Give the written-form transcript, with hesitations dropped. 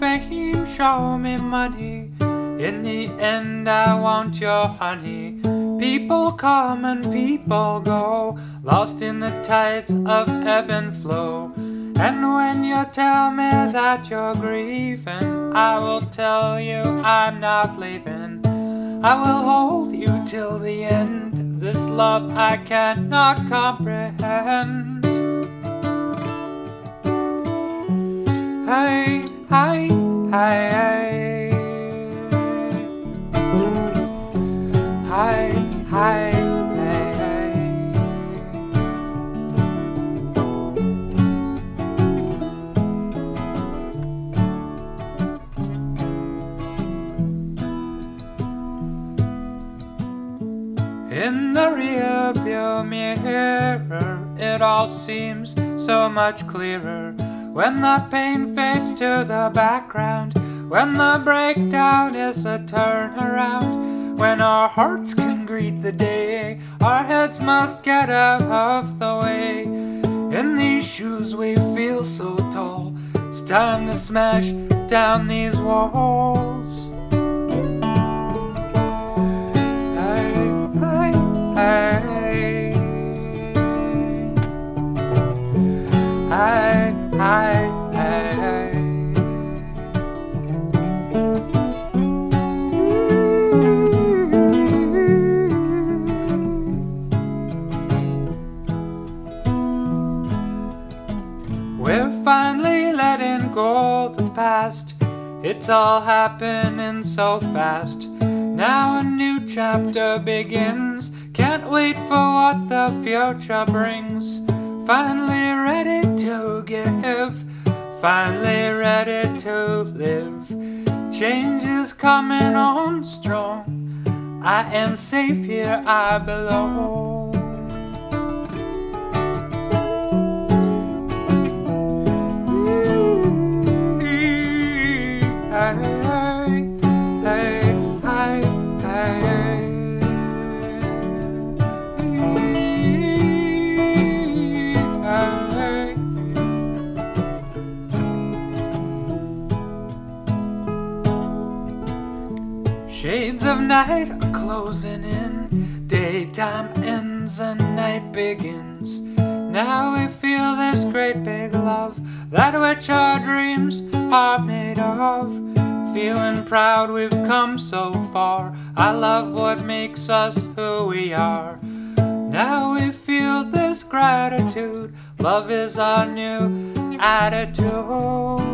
fame, show me money. In the end, I want your honey. People come and people go, lost in the tides of ebb and flow. And when you tell me that you're grieving, I will tell you I'm not leaving. I will hold you till the end, this love I cannot comprehend. Hey, hey, hey, hey. Hey, hey, hey, hey. In the rearview mirror, it all seems so much clearer. When the pain fades to the background, when the breakdown is the turnaround, when our hearts can greet the day, our heads must get out of the way. In these shoes we feel so tall, it's time to smash down these walls. Hey, hey, hey, hey. We're finally letting go of the past. It's all happening so fast. Now a new chapter begins. Can't wait for what the future brings. Finally ready to give, finally ready to live. Change is coming on strong. I am safe here, I belong. Shades of night are closing in. Daytime ends and night begins. Now we feel this great big love, that which our dreams are made of. Feeling proud we've come so far. I love what makes us who we are. Now we feel this gratitude. Love is our new attitude.